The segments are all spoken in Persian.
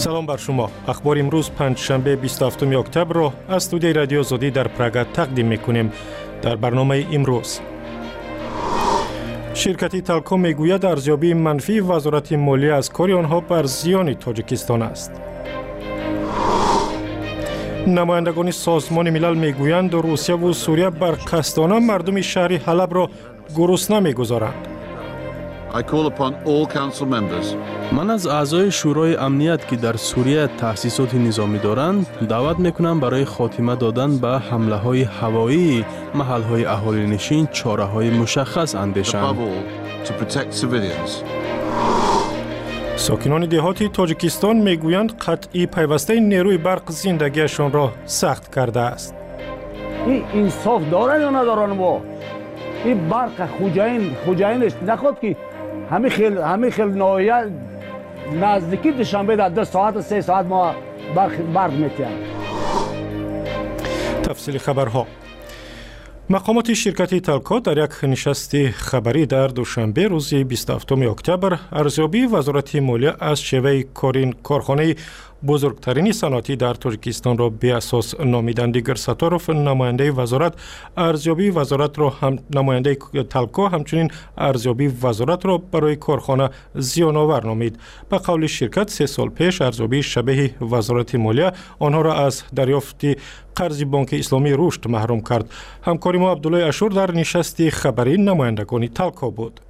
سلام بر شما. اخبار امروز پنجشنبه 27 اکتبر را از استودیوی رادیو آزادی در پراگ تقدیم می‌کنیم. در برنامه امروز شرکت تالکو میگوید ارزیابی منفی وزارت مالیه از کار آنها بر زیان تاجیکستان است. نمایندگان سازمان ملل میگویند روسیه و سوریه بر قصدانه مردم شهر حلب را گرسنه میگذارند. من از اعضای شورای امنیت که در سوریه تأسیسات نظامی دارند دعوت میکنم برای خاتمه دادن به حمله های هوایی محل های اهالی نشین چاره های مشخص اندیشند. ساکنان دهاتی تاجیکستان میگویند قطعی پیوسته نیروی برق زندگیشان را سخت کرده است. این انصاف دارن یا ندارن؟ با این برق خوجاینش نخواد که همه خیل نایه نزدیکی دوشنبه در 2 ساعت 3 ساعت ما برق میتیم. تفصیل خبرها. مقامات شرکت تالکو در یک نشست خبری در دوشنبه روز 27 اکتبر ارزیابی وزارت مالیه از شیوه کارخانه بزرگترین صنعتی در تاجیکستان را بی اساس نامیدند. دیگر ستاروف نماینده وزارت ارزیابی وزارت را نماینده تالکو همچنین ارزیابی وزارت را برای کارخانه زیان آور نامید. به قول شرکت 3 سال پیش ارزیابی شبیه وزارت مالیه آنها را از دریافت قرض بانک اسلامی رشد محروم کرد. همکاری ما عبدالله اشور در نشست خبری نمایندگان تالکو بود.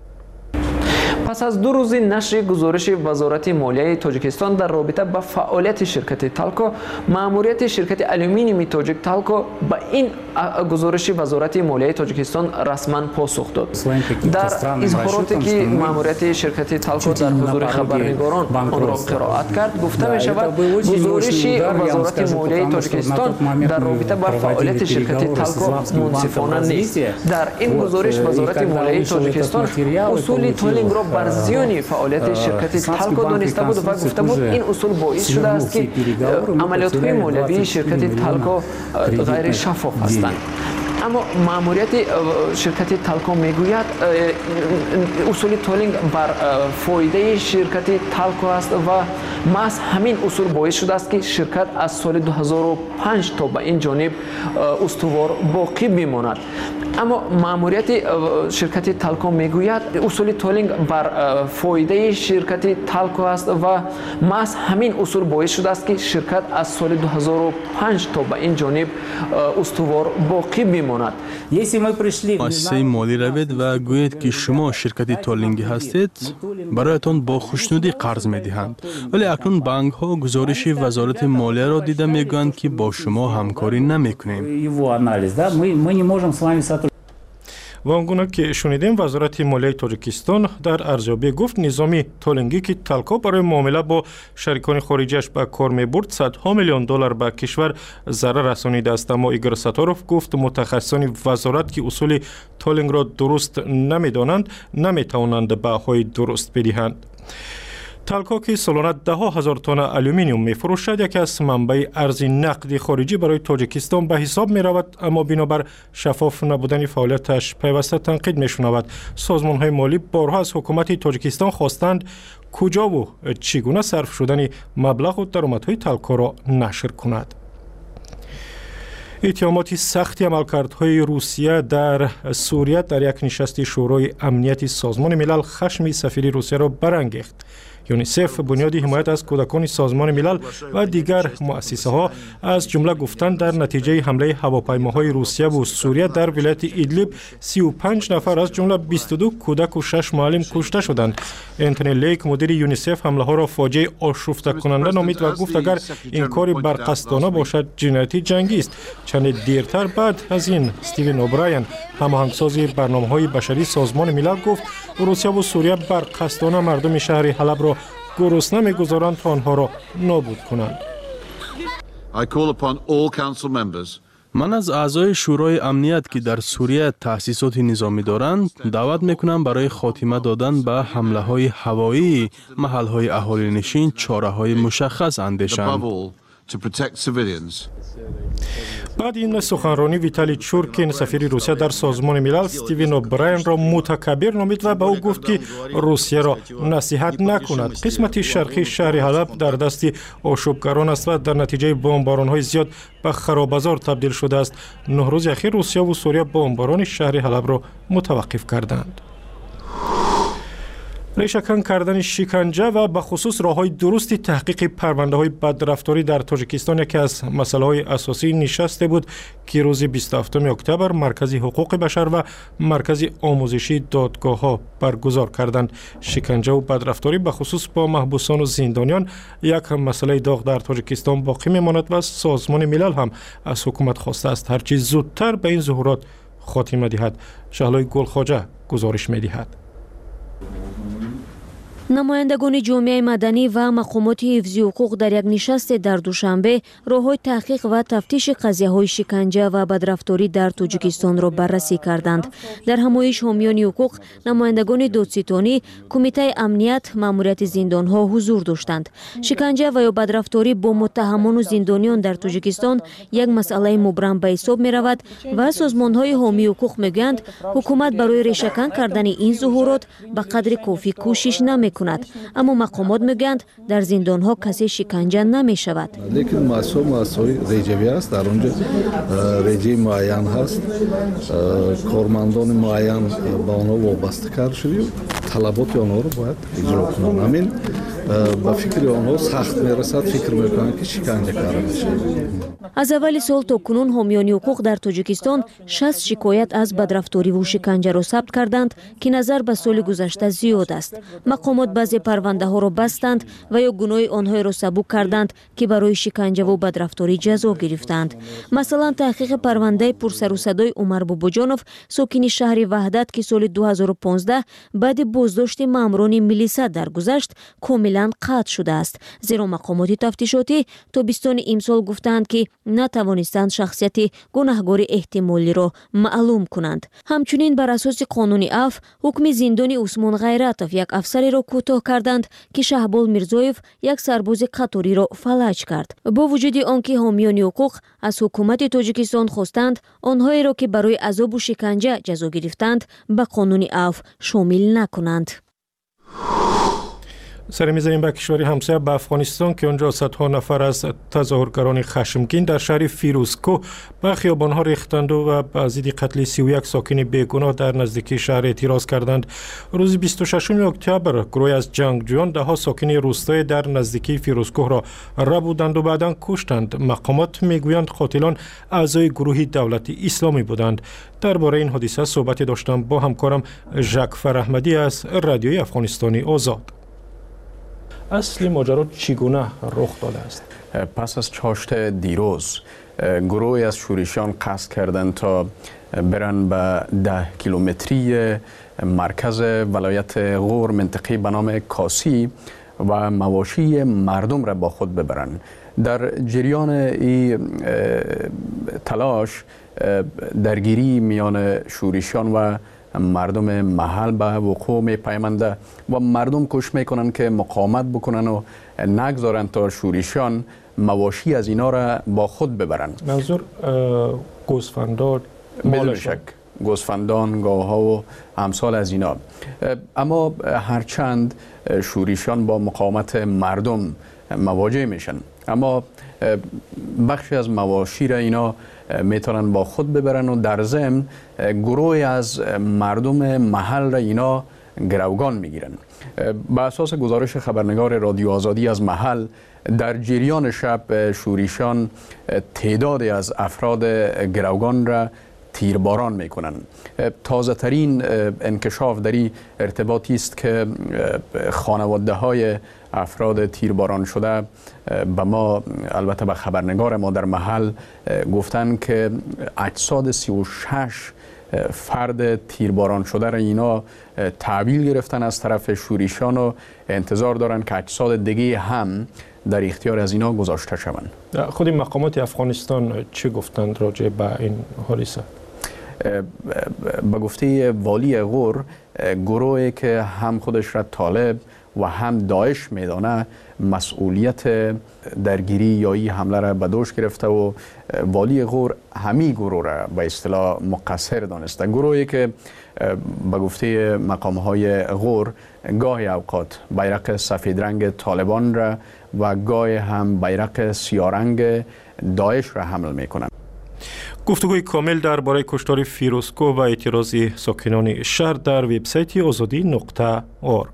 پس از 2 روز نشر گزارش وزارت مالیه تاجیکستان در رابطه با فعالیت شرکت تالکو، مأموریت شرکت آلومینیوم تاجیک تالکو به این گزارش وزارت مالیه تاجیکستان رسما پاسخ داد. در اظهاراتی که مأموریت شرکت تالکو در حضور خبرنگاران آن را قرائت کرد، گفته می شود گزارش وزارت مالیه تاجیکستان در رابطه با فعالیت شرکت تالکو منصفانه نیست. در این گزارش وزارت مالیه تاجیکستان اصول تولینگ را بر زیان فعالیت شرکت تالکو دانسته بود و گفته بود این اصول باعث شده است که عملیات‌های مالیوی شرکت تالکو غیر شفاف هستند. اما مأموریت شرکت تالکو میگوید اصول تولینگ بر فایده شرکت تالکو است و محض همین اصول باعث شده است که شرکت از سال 2005 تا به این جانب استوار باقی بماند. اما مأموریت شرکت تالکو میگوید اصول تولینگ بر فایده شرکت تالکو است و محض همین اصول باعث شده است که شرکت از سال 2005 تا به این جانب استوار باقی بماند. مؤسسه مالی روید و گویید که شما شرکت تولینگی هستید، برایتان با خوشنودی قرض میدهند، ولی اکنون بانک ها گزارش وزارت مالیه را دیده میگویند که با شما همکاری نمیکنیم. و آنگونه که شنیدیم وزارت مالیه تاجیکستان در ارزیابی گفت نظام تولینگی که تالکو برای معامله با شریکان خارجیش به کار میبرد صدها میلیون دلار به کشور ضرر رسانیده است. اما ایگور ستاروف گفت متخصصان وزارت که اصول تولینگ را درست نمیدانند نمیتوانند بهای درست بدهند. تالکو که سالانه 10,000 تن آلومینیوم میفروشد یکی از منبع ارز نقدی خارجی برای تاجیکستان به حساب می رود، اما بنابر شفاف نبودن فعالیتش پیوسته تنقید می شنود. سازمان های مالی بارها از حکومت تاجیکستان خواستند کجا و چگونه صرف شدن مبلغ و درآمدهای تالکو را نشر کند. اتهامات سختی عملکردهای روسیه در سوریه در یک نشست شورای امنیت سازمان ملل خشم سفیر روسیه را برانگیخت. یونیسف بنیاد حمایت از کودکان سازمان ملل و دیگر مؤسسه ها از جمله گفتند در نتیجه حمله هواپیماهای روسیه و سوریه در ولایت ایدلیب 35 نفر از جمله 22 کودک و 6 معلم کشته شدند. انتونی لیک مدیر یونیسف حمله ها را فاجعه آشفته کننده نامید و گفت اگر این کار برقصدانه باشد جنایتی جنگی است. چند دیرتر بعد از این استیون اوبراین هماهنگساز برنامه‌های بشری سازمان ملل گفت روسیه و سوریه برقصدانه مردم شهر حلب را گرسنه می‌گذارند تا آنها را نابود کنند. من از اعضای شورای امنیت که در سوریه تأسیسات نظامی دارند دعوت میکنم برای خاتمه دادن به حمله های هوایی محل های اهالی نشین چاره های مشخص اندیشند. بعد این سخنرانی ویتالی چورکین سفیر روسیه در سازمان ملل استیون اوبراین را متکبر نامید و به او گفت که روسیه را نصیحت نکند. قسمت شرقی شهر حلب در دست آشوبگران است و در نتیجه بمباران‌های زیاد به خرابازار تبدیل شده است. 9 روز اخیر روسیه و سوریه بمباران شهر حلب را متوقف کردند. ریشه‌کن کردن شکنجه و به خصوص راه‌های درست تحقیق پرونده‌های بدرفتاری در تاجیکستان یکی از مسائل اساسی نشست بود که روز 27 اکتبر مرکز حقوق بشر و مرکز آموزشی دادگاه‌ها برگزار کردند. شکنجه و بدرفتاری به خصوص با محبوسان و زندانیان یک مسئله داغ در تاجیکستان باقی می‌ماند و سازمان ملل هم از حکومت خواسته است هرچی زودتر به این ظهورات خاتمه دهد. شهلای گلخواجه گزارش می‌دهد. نمایندگان جامعه مدنی و مقامات حفظی حقوق در یک نشست در دوشنبه راه‌های تحقیق و تفتیش قضیه‌های شکنجه و بدرفتاری در تاجیکستان را بررسی کردند. در همایش حامیان حقوق، نمایندگان دادستانی، کمیته امنیت، ماموریت زندان‌ها حضور داشتند. شکنجه و یا بدرفتاری با متهمان و زندانیان در تاجیکستان یک مسئله مبرم به حساب می‌رود و سازمان‌های حامی حقوق می‌گویند حکومت برای ریشه‌کن کردن این ظهورات به قدر کافی کوشش نمی‌کند. اما مقامات میگویند در زندان‌ها کسی شکنجه نمی‌شود. لیکن مسئله رژیمی است، در اونجا رژیم معین هست، کارمندان معین با آنها وابسته کار شده، طلبات آنها رو باید اجرا کنند. همین با فکر آنها سخت میرسد، فکر میکنند که شکنجه کار میشه. از اول سال تا کنون حامیان حقوق در تاجیکستان 60 شکایت از بدرفتاری و شکنجه را ثبت کردند که نظر به سال گذشته زیاد است. مقامات بعضی پرونده ها را بستند و یا گناه آنها را سبک کردند که برای شکنجه و بدرفتاری جزا گرفتند. مثلا تحقیق پرونده پرسر و صدای عمر باباجانوف ساکن شهر وحدت که سال 2015 بعد بازداشت ماموران میلیسا درگذشت کاملا قطع شده است، زیرا مقامات تفتیشاتی تابستان امسال گفتند که نتوانستند شخصیت گناهکار احتمالی را معلوم کنند. همچنین بر اساس قانون عفو حکم زندان عثمان غیرتوف یک افسری را کوتاه کردند که شهبال میرزایف یک سرباز قطاری را فلج کرد. با وجود آنکه حامیان حقوق از حکومت تاجیکستان خواستند آنهایی را که برای عذاب و شکنجه جزا گرفتند به قانون عفو شامل نکنند. سر می‌زنیم به کشور همسایه به افغانستان که آنجا صدها نفر از تظاهرگران خشمگین در شهر فیروزکوه به خیابان‌ها ریختند و به ضد قتل 31 ساکن بیگناه در نزدیکی شهر اعتراض کردند. روز 26 اکتبر گروهی از جنگجویان ده‌ها ساکن روستای در نزدیکی فیروزکوه را ربودند و بعداً کشتند. مقامات میگویند قاتلان اعضای گروه دولت اسلامی بودند. درباره این حادثه صحبت داشتم با همکارم ژاک فرحمدی از رادیوی افغانستانی آزاد. اصلی ماجرا چگونه رخ داده است؟ پس از چاشت دیروز گروهی از شورشیان قصد کردند تا برن به 10 کیلومتری مرکز ولایت غور منطقه به نام کاسی و مواشی مردم را با خود ببرن. در جریان این تلاش درگیری میان شورشیان و مردم محل به وقوع می پیمنده و مردم کوشش میکنن که مقاومت بکنن و نگذارن تا شورشیان مواشی از اینا را با خود ببرن. منظور گوسفندان، بدون شک گوسفندان، گاوها و امثال از اینا. اما هرچند شورشیان با مقاومت مردم مواجه میشن، اما بخشی از مواشی را اینا میتونن با خود ببرن و در ضمن گروهی از مردم محل را اینا گروگان میگیرن. به اساس گزارش خبرنگار رادیو آزادی از محل، در جریان شب شورشیان تعدادی از افراد گروگان را تیرباران میکنن. تازه ترین انکشاف در این ارتباطی است که خانواده های افراد تیرباران شده به ما، البته به خبرنگار ما در محل گفتن که اجساد 36 فرد تیرباران شده را اینا تحویل گرفتن از طرف شورشیان و انتظار دارن که اجساد دیگه هم در اختیار از اینا گذاشته شوند. خود مقامات افغانستان چه گفتند راجع به این حادثه؟ به گفته والی غور، گروهی که هم خودش را طالب و هم داعش میدانه مسئولیت درگیری یا این حمله را به دوش گرفته و والی غور همین گروه را به اصطلاح مقصر دانسته. گروهی که به گفته مقامهای غور گاهی اوقات بیرق سفید رنگ طالبان را و گاهی هم بیرق سیارنگ داعش را حمل میکنند. گفتگوی کامل درباره کشتار فیروزکو و اعتراض ساکنان شهر در وبسایت azadi.org.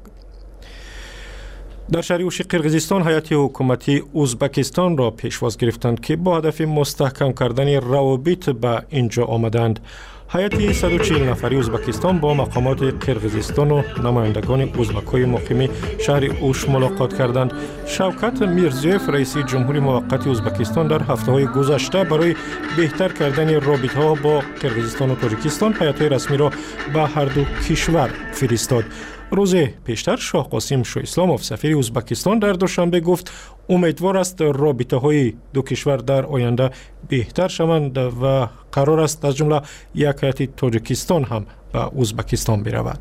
در شهر اوش قرقیزستان هیئت حکومتی ازبکستان را پیشواز گرفتند که با هدف مستحکم کردن روابط به اینجا آمدند. هیئت 140 نفری ازبکستان با مقامات قرقیزستان و نمایندگان ازبک‌های مقیم شهر اوش ملاقات کردند. شوکت میرزیوف رئیس جمهوری موقت ازبکستان در هفته‌های گذشته برای بهتر کردن رابطه‌ها با قرقیزستان و تاجیکستان هیئت‌های رسمی را به هر دو کشور فرستاد. روز پیشتر شاه قاسم شاه اسلاموف سفیر ازبکستان در دوشنبه گفت امیدوار است رابطه‌های دو کشور در آینده بهتر شوند و قرار است از جمله یک هیئت تاجیکستان هم به ازبکستان برود.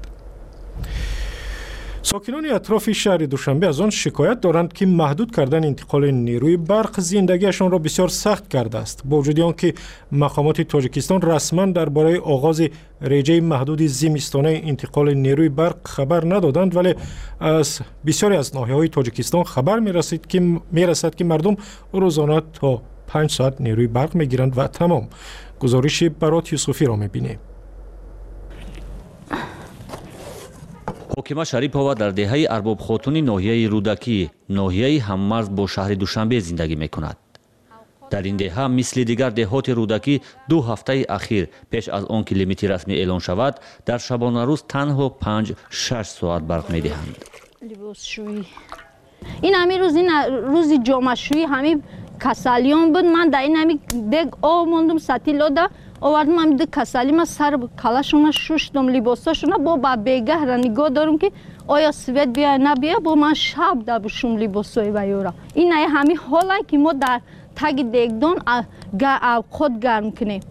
ساکنان اطراف شهر دوشنبه از آن شکایت دارند که محدود کردن انتقال نیروی برق زندگیشان را بسیار سخت کرده است. با وجود آنکه مقامات تاجیکستان رسما درباره آغاز رژه محدود زمستانه انتقال نیروی برق خبر ندادند، ولی از بسیاری از ناحیه‌های تاجیکستان خبر می‌رسد که مردم روزانه تا 5 ساعت نیروی برق می‌گیرند و تمام. گزارش برات یوسفی را می‌بینیم. حکیمه شریپова در دهه ارباب خاتونی ناحیه رودکی، ناحیه هممرز با شهر دوشنبه زندگی می‌کند. در این دهه مثل دیگر دهات رودکی 2 هفته اخیر پیش از آن که لیمیت رسمی اعلان شود در شبانه روز تنها 5-6 ساعت برق می‌دهند. این روز جمعه شویی همین کسالیون بود. من در این دیگ آب موندم ستیلودا آوردم هم دیگ کسالی ما سر کلاشون شوشتم لباساشون با بگه را نگاه دارم که آیا سویت بیا نبیا با من شب دبشم لباسای ویورا. این همین حالا که ما در تگ دیگدان خود گرم کنیم.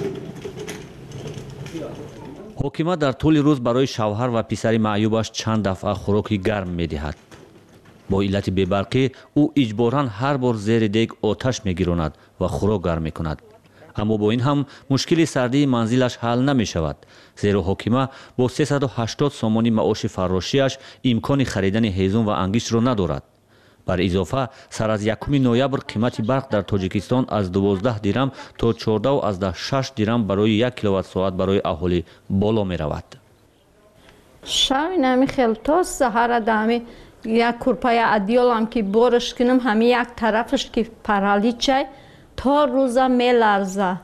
حکیمه در طول روز برای شوهر و پسر معیوبش چند دفعه خوراکی گرم می‌دهد. با علت بی‌برقی او اجباراً هر بار زیر دیگ آتش می‌گیراند و خوراک گرم می‌کند. اما با این هم مشکل سردی منزلش حل نمی‌شود، زیرا حکیمه با 380 سومانی معاش فراشیش امکان خریدن هیزم و انگشت را ندارد. بر اضافه سر از 1 نوامبر قیمت برق در تاجیکستان از 12 درم تا 14.6 درم برای 1 کیلووات ساعت برای اهالی بالا می‌رود. شامی نمی خیلی تا سحر دامی یک کرپای ادیالم که بارش کنم همین یک طرفش که پرالیچه تا روزا میلرزه.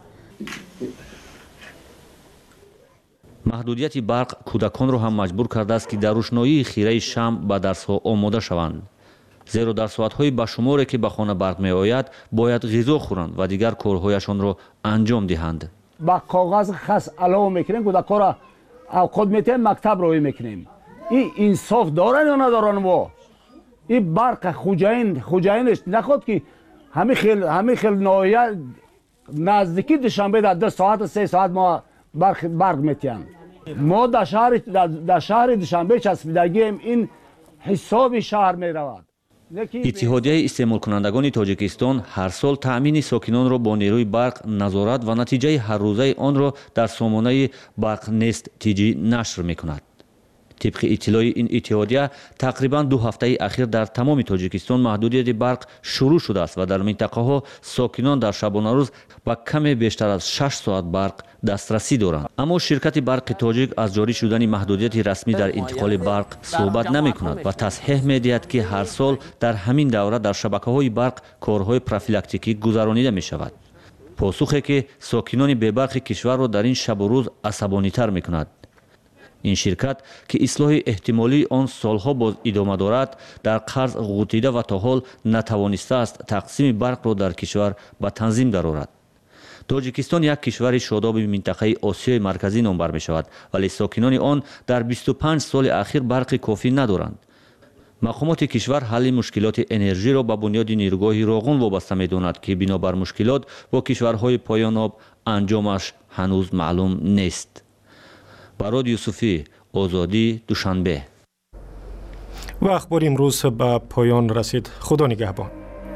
محدودیت برق کودکان را هم مجبور کرده است که در روشنایی خیره شمع به درس‌ها آماده شوند. زیرا در ساعت‌های بشماری که به خانه برق می‌آید باید غذا خورند و دیگر کارهایشان را انجام دهند. با کاغذ خاص علاوه میکنیم کودک‌ها را اوقات میتیم مکتب روی میکنیم. این انصاف دارن یا ندارن؟ ما این برق خوجاینش نخواد که همین خیل ناحیه نزدیکی دوشنبه در 2 ساعت 3 ساعت ما برق میتیم. ما در شهر دوشنبه چسبیدگیم، این حساب شهر میرود. اتحادیه استعمال کنندگان تاجیکستان هر سال تأمین ساکنان را با نیروی برق نظارت و نتیجه هر روزه آن را در سامانه برق نیست تیجی نشر میکند. طبق اطلاع این اتحادیه تقریبا 2 هفته اخیر در تمام تاجیکستان محدودیت برق شروع شده است و در منطقه ها ساکنان در شبانه روز با کم بیشتر از 6 ساعت برق دسترسی دارند. اما شرکت برق تاجیک از جاری شدن محدودیت رسمی در انتقال برق صحبت نمی کند و تصحیح می دهد که هر سال در همین دوره در شبکه های برق کارهای پروفیلاکتیکی گذرانیده می شود. پاسخی که ساکنان بی‌برق کشور را در این شب و روز عصبانی تر می کند. این شرکت که اصلاح احتمالی آن سالها باز ادامه دارد در قرض غوطیده و تا حال نتوانسته است تقسیم برق را در کشور به تنظیم درآورد. تاجیکستان یک کشور شاداب منطقه آسیای مرکزی نام بر می شود، ولی ساکنان آن در 25 سال اخیر برق کافی ندارند. مقامات کشور حل مشکلات انرژی را به بنیاد نیروگاه راغون وابسته می داند که بنابر مشکلات با کشورهای پایان آب انجامش هنوز معلوم نیست. برات یوسفی، آزادی، دوشنبه. و اخبار امروز به پایان رسید. خدا نگهبان.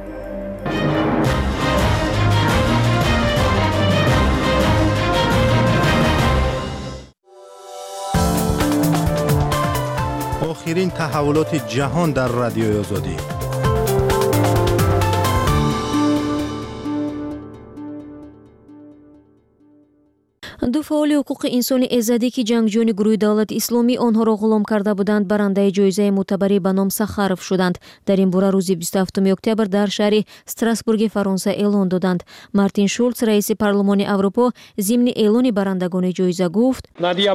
آخرین تحولات جهان در رادیوی آزادی. ду фаъоли ҳуқуқи инсони эзадӣ ки ҷангҷӯёни гурӯҳи давлати исломӣ онҳоро ғулом карда буданд барандаи ҷоизаи мӯътабарӣ ба ном Сахаров шуданд. дар ин бора рӯзи 27 октябр дар шаҳри Страсбурги Фаронса эълон доданд. Мартин Шулц, раиси парлумони Аврупо, зимни эълони барандагони ҷоиза гуфт: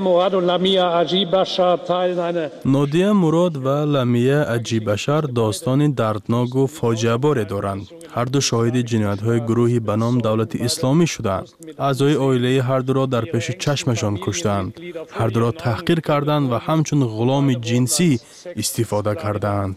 нодия мурод ва ламия аҷибашар достони дардноку фоҷиаборе доранд. ҳарду шоҳиди ҷиноятҳои гурӯҳи ба ном давлати исломӣ шуданд. аъзои оилаи ҳардуро дар пеши чашмашон куштанд. ҳардуро таҳқир карданд ва ҳамчун ғуломи ҷинсӣ истифода карданд.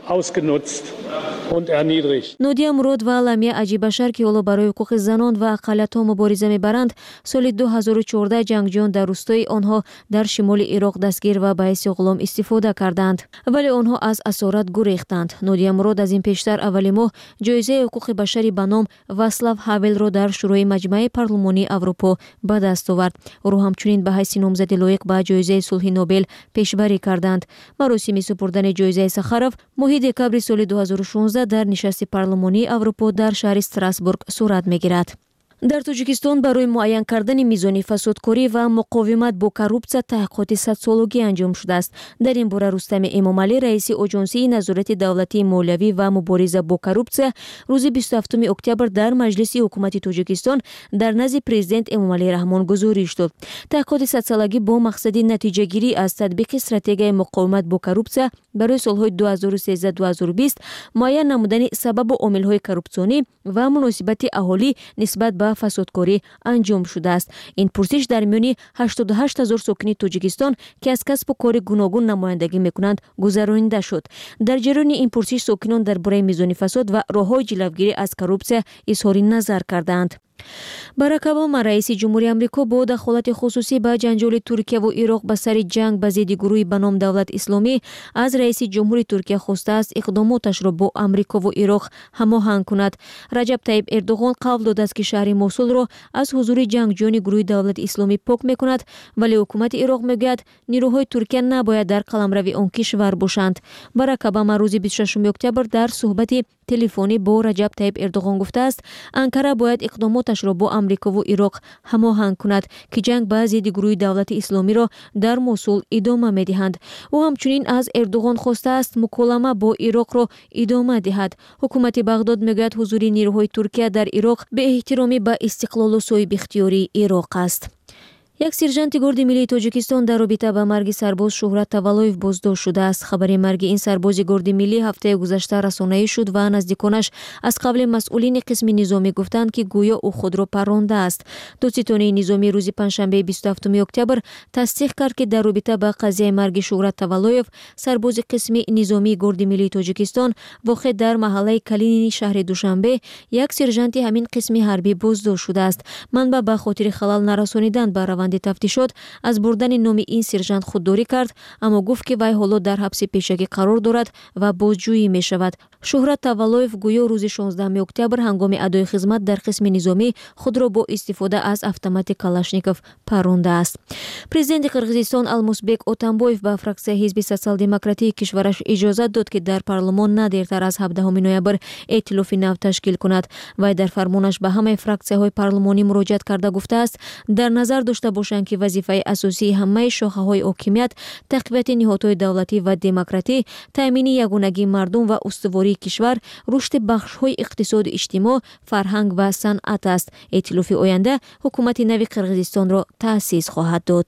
нодия мурод ва ламия аҷибашар ки ҳоло барои ҳуқуқи занон ва ақалиятҳо мубориза мебаранд, соли 2014 ҷангҷӯён дар рӯстои онҳо дар шимоли Ироқ дастгир ва ба ҳайси ғулом истифода карданд, вале онҳо аз асорат гурехтанд. нодия мурод аз ин пештар аввали моҳ ҷоизаи ҳуқуқи башарӣ ба ном Васлав Ҳавелро дар шӯрои маҷмаи парлумонии Аврупо ба даст овард. ӯро ҳамчунин ба ҳайси номзади лоиқ ба ҷоизаи сулҳи Нобел пешбарӣ карданд. маросими супурдани ҷоизаи Сахаров моҳи декабри соли 2016 дар нишасти парлумонии Аврупо дар шаҳри Страсбург сурат мегирад. дар Тоҷикистон барои муайян кардани мизони фасодкорӣ ва муқовимат бо коррупсия таҳқиқоти 100-солагӣ анҷом шудааст. дар ин бора Рустами Эмомалӣ, раиси Оҷонсии назорати давлатии молиявӣ ва мубориза бо коррупсия, рӯзи 27 октябр дар Маҷлиси ҳукумати Тоҷикистон дар назди президент Эмомалӣ Раҳмон гузориш дод. таҳқиқоти 100-солагӣ бо мақсади натиҷагирӣ аз татбиқи стратегияи муқовимат бо коррупсия барои солҳои 2013-2020 муайян намудани сабабу омилҳои коррупсионӣ ва муносибати аҳолӣ нисбат ба фасодкорӣ анҷом шудааст. ин пурсиш дар миёни 88 000 сокини Тоҷикистон ки аз касбу кори гуногун намояндагӣ мекунанд гузаронида шуд. дар ҷараёни ин пурсиш сокинон дар бораи мизони фасод ва роҳҳои ҷилавгирӣ аз коррупсия изҳори назар карданд. Барак Обама, раиси ҷумҳурии Амрико, бо дахолати хусусӣ ба ҷанҷоли Туркияву Ироқ ба сари ҷанг ба зидди гурӯҳи ба ном Давлат Исломӣ аз раиси ҷумҳури Туркия хостааст иқдомоташро бо Амрикову Ироқ ҳамоҳанг кунад. Раҷаб Таyyib Эрдоғон қавл додааст ки шаҳри Мосулро аз ҳузури ҷангҷӯёни гурӯҳи Давлати Исломӣ пок мекунад, вале ҳукумати Ироқ мегӯяд нирӯҳои Туркия набояд дар қаламрави он кишвар бошанд. Барак Обама рӯзи 26 октябр дар суҳбати телефонӣ бо Раҷаб Таyyib Эрдоғон гуфтааст, Анкара бояд иқдомоташро бо Амрикову Ироқ ҳамоҳанг кунад ки ҷанг ба зидди гурӯҳи Давлати Исломиро дар Мосул идома медиҳанд. ӯ ҳамчунин аз Эрдоғон хостааст муколама бо Ироқро идома диҳад. ҳукумати Бағдод мегӯяд ҳузури нирӯҳои Туркия дар Ироқ беэҳтиромӣ ба истиқлолу соҳибихтиёрии Ироқ аст. як сержанти гурди миллии Тоҷикистон дар робита ба марги сарбоз Шуҳрат Таваллоев боздошт шудааст. хабари марги ин сарбози гурди миллӣ ҳафтаи гузашта расонаӣ шуд ва наздиконаш аз қабли масъулини қисми низомӣ гуфтанд ки гӯё ӯ худро паррондааст. додситони низомӣ рӯзи панҷшанбе 27 октябр тасдиқ кард ки дар робита ба қазияи марги Шуҳрат Таваллоев сарбози қисми низомии гурди миллии Тоҷикистон воқеъ дар маҳаллаи Калинини шаҳри Душанбе як сержанти ҳамин қисми ҳарбӣ боздошт шудааст. манба ба хотири халал нарасонидан ба раванди тафтишот аз бурдани номи ин сержант худдорӣ кард, аммо гуфт ки вай ҳоло дар ҳабси пешагӣ қарор дорад ва бозҷӯӣ мешавад. Шуҳрат Таваллоев гӯё рӯзи 16 октябр ҳангоми адои хизмат дар қисми низомӣ худро бо истифода аз автомати Калашников паррондааст. президенти Қирғизистон Алмусбек Отамбоев ба фраксияи ҳизби социал-демократии кишвараш иҷозат дод ки дар парлумон на дертар аз 17 ноябр эътилофи нав ташкил кунад. вай дар фармонаш ба ҳамаи фраксияҳои парлумонӣ муроҷиат карда гуфтааст, дар назар дошта бошанд ки вазифаи асосии ҳамаи шохаҳои ҳокимият тақвияти ниҳодҳои давлатӣ ва демократӣ, таъмини ягонагии мардум ва устувории кишвар, рушди бахшҳои иқтисоду иҷтимоъ, фарҳанг ва санъат аст. эътилофи оянда ҳукумати нави Қирғизистонро таъсис хоҳад дод.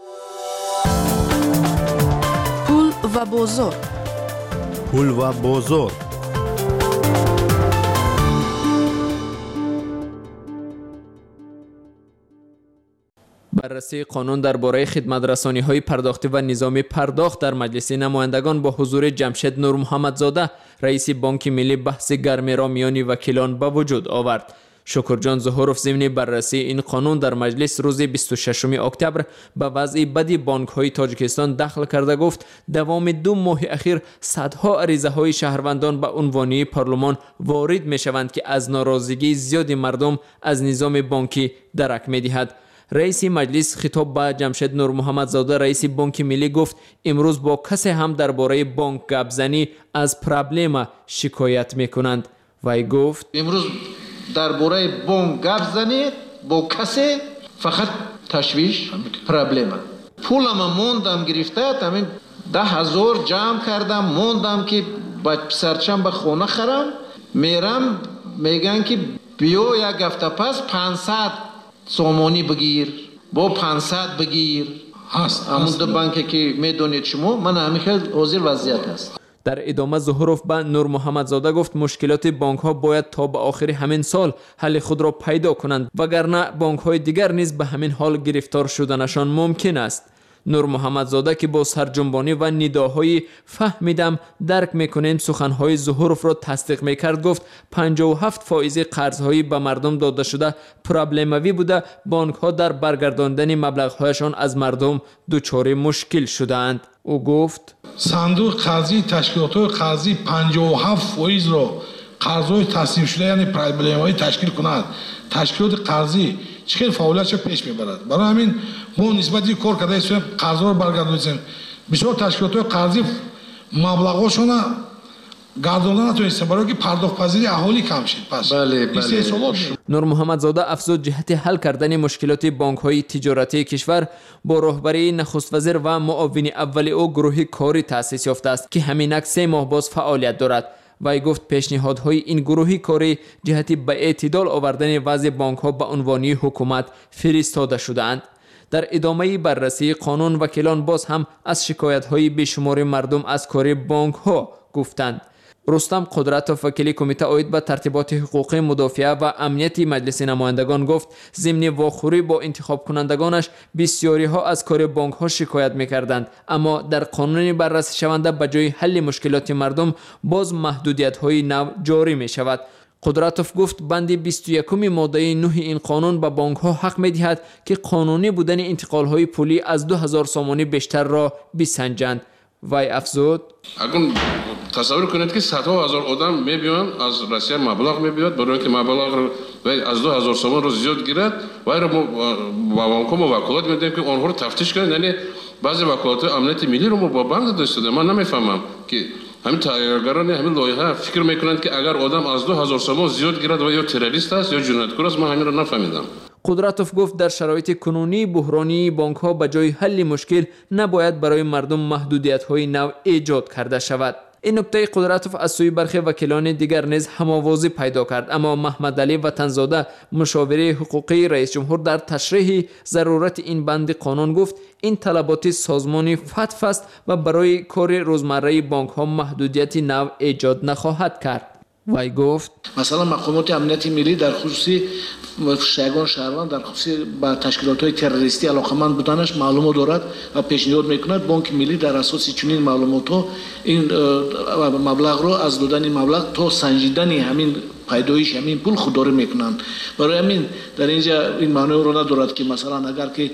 пул ва бозор. пул ва бозор. баррасии қонун дар бораи хидматрасониҳои пардохтӣ ва низоми пардохт дар маҷлиси намояндагон бо ҳузури Ҷамшед Нурмуҳаммадзода, раиси Бонки Миллӣ, баҳси гармеро миёни вакилон ба вуҷуд овард. شکرجان ظهوروف ضمن بررسی این قانون در مجلس روز 26 اکتبر به وضع بدی بانک‌های تاجیکستان دخل کرده گفت دوام 2 ماه اخیر صدها عریضه‌های شهروندان به عنوانی پارلمان وارد می‌شوند که از ناراضگی زیاد مردم از نظام بانکی درک می‌دهد. رئیس مجلس خطاب به جمشید نور محمد زاده رئیس بانک ملی گفت امروز با کسی هم درباره بانک گپ زنی از پرابلم شکایت می‌کنند. وی گفت امروز درباره بانک گپ زنید با کسی فقط تشویش پرابلم. پولم موندم گرفته همین 10,000 جمع کردم موندم که با پسرچم به خونه خرم میرم میگن که بیا یک هفته پس 500 سومانی بگیر با 500 بگیر همون دو بانکی که میدونید شما من همین خیلی حاضر وضعیت هست. در ادامه ظهوروف به نور محمد زاده گفت مشکلات بانک ها باید تا به آخر همین سال حل خود را پیدا کنند وگرنه بانک های دیگر نیز به همین حال گرفتار شدنشان ممکن است. نور محمد زاده که با سرجنبانی و نداهای فهمیدم درک میکنیم سخنهای ظهوروف را تصدیق میکرد گفت 57% قرضهایی به مردم داده شده پرابلموی بوده بانک ها در برگرداندن مبلغهایشان از مردم دچار مشکل شدند. او گفت صندوق قرضی تشکیلات قرضی 57% را قرضهای تصمیم شده یعنی پرابلم‌های تشکیل کند. تشکیلات قرضی چه فعالیتش پیش میبرد. برای همین ما نسبت کار کرده ایم قرض را برگردانیم. بسیار تشکیلات قرضی مبلغاشون گرداندن نتونستن برای که پرداخت پذیری اهالی کم شد. پس نور محمد زاده افزود جهت حل کردن مشکلات بانک های تجارتی کشور با راهبری نخست وزیر و معاون اول او گروه کاری تأسیس یافته است که همینک 3 ماه باز فعالیت دارد. وی گفت پیشنهادهای این گروه کاری جهت به اعتدال آوردن وضع بانک ها به عنوان حکومت فرستاده شدند. در ادامه بررسی قانون وکیلان باز هم از شکایت های بیشمار مردم از کار بانک ها گفتند. رستم قدرتوف وکیل کمیته عاید به ترتیبات حقوقی مدافعه و امنیت مجلس نمایندگان گفت ضمن واخوری با انتخاب کنندگانش بسیاری ها از کار بانک ها شکایت می‌کردند اما در قانون بررسی شونده به جای حل مشکلات مردم باز محدودیت های نو جاری می شود. قدرتوف گفت بند 21 ماده 9 این قانون به بانک ها حق می دهد که قانونی بودن انتقال های پولی از 2000 سومانی بیشتر را بسنجند. وی افزود اگر تصور کنید که صدها هزار آدم میبیان از روسیه مبلغ میبیاد برای که مبلغ رو از 2000 سومن رو زیاد گیرد و را با بانک ها وکالت میدیم که آنها رو تفتیش کنند. یعنی بعضی وکالت امنیت ملی رو با بانک داشته. من نمیفهمم که همین تغییرگران همین لایحه فکر میکنند که اگر آدم از 2000 سومن زیاد گیرد و یا تروریست است یا جنایتکار است. من همین رو نفهمیدم. قدرتوف گفت در شرایط کنونی بحرانی بانک ها به جای حل مشکل نباید برای مردم محدودیت های نو ایجاد کرده شود. این نکته قدرتوف از سوی برخی وکیلان دیگر نیز هماوازی پیدا کرد اما محمد علی وطنزاده مشاور حقوقی رئیس جمهور در تشریح ضرورت این بند قانون گفت این طلبات سازمانی فتف است و برای کار روزمره بانک ها محدودیت نو ایجاد نخواهد کرد. وی گفت مثلا مقامات امنیت ملی در خصوص شایگان شهروند در خصوص با تشکیلات‌های تروریستی علاقمند بودنش معلومات دارد و پیشنهاد میکند بانک ملی در اساس چنین معلومات‌ها این مبلغ رو از دادن این مبلغ تا سنجیدن همین پیدایش همین پول خودداری میکنند. برای همین در اینجا این معنی رو ندارد که مثلا اگر که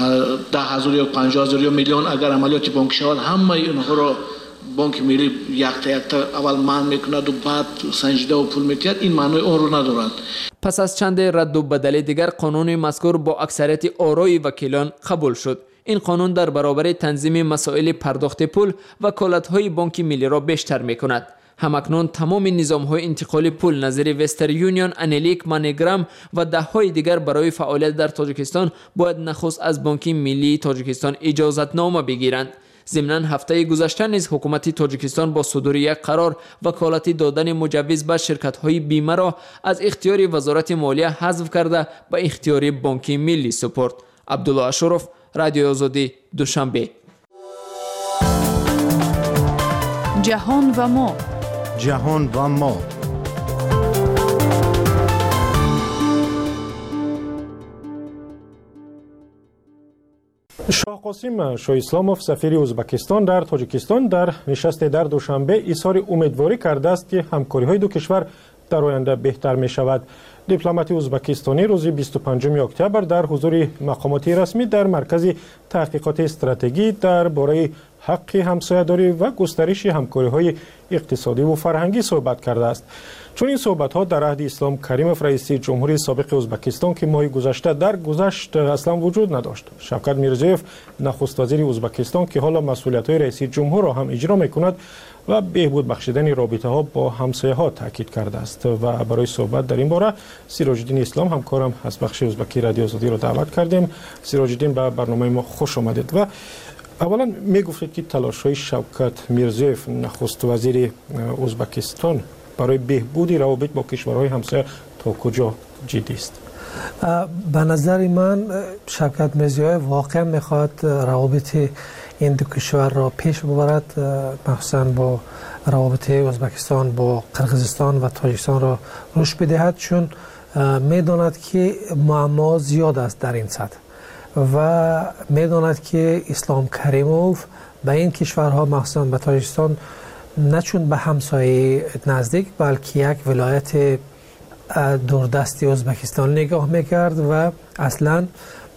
10,000 یا 50,000 یا میلیون اگر عملیات بانک شود همه اینها رو بانک ملی یک تا اول من میکند و بعد سنجیده و پول میکرد این معنی اون رو ندارد. پس از چند رد و بدل دیگر قانون مذکور با اکثریت آرای وکیلان قبول شد. این قانون در برابر تنظیم مسائل پرداخت پول وکالت‌های بانک ملی را بیشتر میکند. همکنون تمام نظام‌های انتقال پول نظیر وستر یونیون، انلیک، مانیگرام و ده‌های دیگر برای فعالیت در تاجیکستان باید نخست از بانک ملی تاجیکستان اجازتنامه بگیرند. ضمناً هفته گذشته نیز حکومت تاجیکستان با صدور یک قرار وکالت دادن مجوز به شرکت‌های بیمه را از اختیار وزارت مالیه حذف کرده به اختیار بانک ملی سپرد. عبدالله اشرف، رادیو آزادی، دوشنبه. جهان و ما. جهان و ما. شاه قاسم شاه اسلاموف سفیر ازبکستان در تاجیکستان در نشست در دوشنبه اظهار امیدواری کرده است که همکاری‌های دو کشور در آینده بهتر می شود. دیپلمات ازبکستانی روز 25 اکتبر در حضور مقامات رسمی در مرکز تحقیقات استراتژی درباره حق همسایه‌داری و گسترش همکاری‌های اقتصادی و فرهنگی صحبت کرده است. چون این صحبت‌ها در عهد اسلام کریموف رئیس جمهوری سابق ازبکستان که ماه گذشته درگذشت اصلا وجود نداشت. شوکت میرزیوف نخست وزیر ازبکستان که حالا مسئولیت‌های رئیس جمهور را هم اجرا می‌کند و بهبود بخشیدن رابطه‌ها با همسایه‌ها تاکید کرده است و برای صحبت در این باره سیراج الدین اسلام همکارم از بخش ازبکی رادیو آزادی را دعوت کردیم. سیراج الدین به برنامه ما خوش آمدید. و اولا میگفتید که تلاش‌های شوکت میرزیوف نخست وزیر ازبکستان برای بهبود روابط با کشورهای همسایه تا کجا جدی است؟ به نظر من شوکت میرزیوف واقعا میخواد روابط این دو کشور را پیش ببرد، مخصوصا با روابط ازبکستان با قرقیزستان و تاجیکستان را رشد بدهد، چون میداند که معما زیاد است در این سطح و میداند که اسلام کریموف به این کشورها مخصوصا به تاجیکستان نه چون به همسایه نزدیک بلکه یک ولایت دوردستی ازبکستان نگاه میکرد و اصلا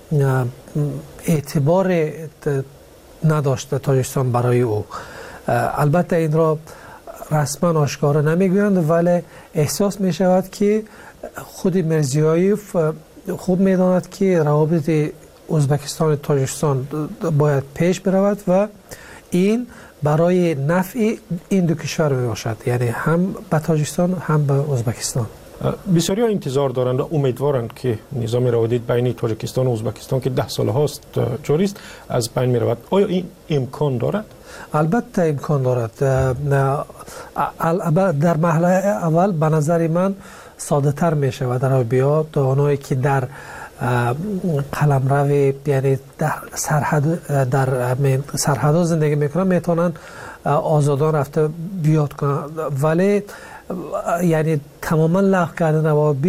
اعتبار نداشت تاجیکستان برای او. البته این را رسما آشکار نمیگویند، ولی احساس می شود که خود میرزیوف خوب میداند که روابط ازبکستان و تاجیکستان باید پیش برود و این برای نفع این دو کشور می باشد، یعنی هم به تاجیکستان هم به ازبکستان. بسیاری انتظار دارند و امیدوارند که نظام روابط بین تاجیکستان و ازبکستان که 10 سال هاست جاری است از بین می رود. آیا این امکان دارد؟ البته امکان دارد. در مرحله اول به نظر من ساده تر می شود در بیاد آنهایی که در قلمرو یعنی در سرحد زندگی میکنن میتونن آزادان رفته بیاد کنن، ولی یعنی تماما لغو کردن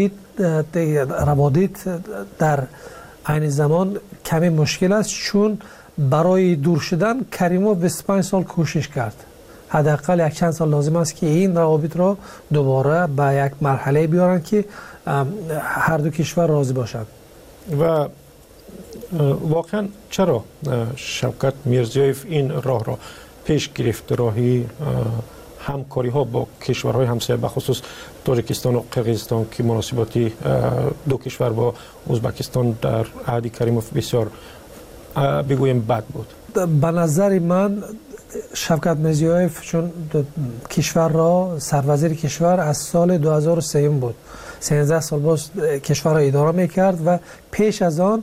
روابط در عین زمان کمی مشکل است، چون برای دور شدن کریموف 25 سال کوشش کرد. حداقل یک چند سال لازم است که این روابط را دوباره به یک مرحله بیارن که هر دو کشور راضی باشند. و واقعا چرا شوکت میرزیوف این راه را پیش گرفت، راهی همکاری ها با کشورهای همسایه بخصوص تاجیکستان و قرقیزستان که مناسباتی دو کشور با ازبکستان در عهد کریموف بسیار بگویم بد بود؟ به نظر من شوکت میرزیوف چون کشور را سروزیر کشور از سال 2003 بود، 13 سال باز کشور را اداره میکرد و پیش از آن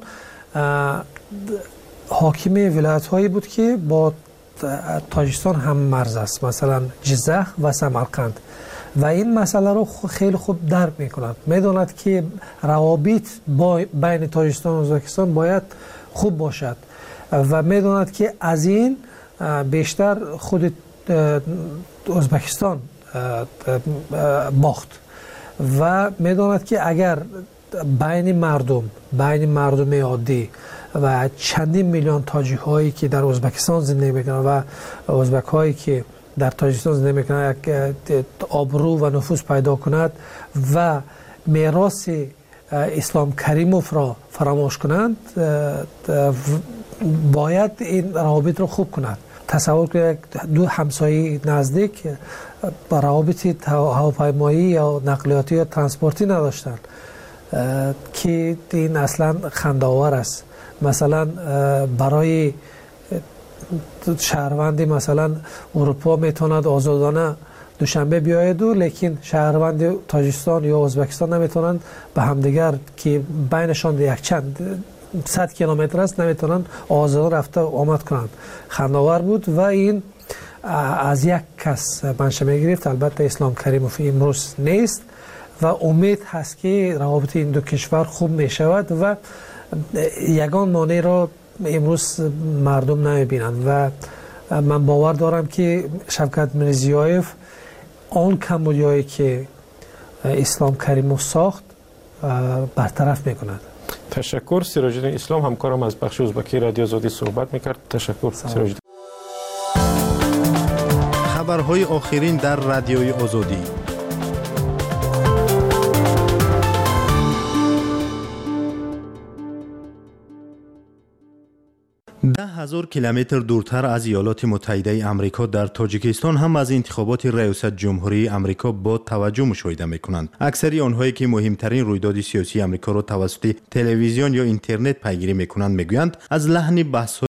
حاکم ولایت هایی بود که با تاجیکستان هم مرز است، مثلا جزح و سمرقند، و این مسئله رو خیلی خوب درک میکند. میداند که روابط بین تاجیکستان و ازبکستان باید خوب باشد و میداند که از این بیشتر خود ازبکستان باخت و میداند که اگر بین مردم عادی و چندین میلیون تاجیک هایی که در ازبکستان زندگی میکنند و ازبک هایی که در تاجیکستان زندگی میکنند یک آبرو و نفوذ پیدا کند و میراث اسلام کریموف را فراموش کنند، باید این روابط را خوب کند. تصور کنید دو همسایه نزدیک با روابط هواپیمایی یا نقلیاتی یا ترانسپورتی نداشتند که این اصلا خنده‌آور است. مثلا برای شهروندی مثلا اروپا میتوند آزادانه دوشنبه بیاید و لیکن شهروند تاجیکستان یا ازبکستان نمیتونند به همدیگر که بینشان یک چند 100 کیلومتر است نمیتونند آزادانه رفته آمد کنند. خنده‌آور بود و این از یک کس منشأ میگرفت. البته اسلام کریموف امروز نیست و امید هست که روابط این دو کشور خوب می شود و یگان مانع را امروز مردم نمیبینند و من باور دارم که شوکت میرزیوف آن کمبودی‌هایی که اسلام کریموف ساخت برطرف میکند. تشکر. سیراج الدین اسلام همکارم از بخش ازبکی رادیو آزادی صحبت میکرد. تشکر سیراج الدین. خبرهای آخرین در رادیوی آزادی. 10,000 کیلومتر دورتر از ایالات متحده آمریکا در تاجیکستان هم از انتخابات ریاست جمهوری آمریکا با توجه مشاهده می‌کنند. اکثری آنهایی که مهمترین رویداد سیاسی آمریکا را توسط تلویزیون یا اینترنت پیگیری می‌کنند می‌گویند از لحن بحث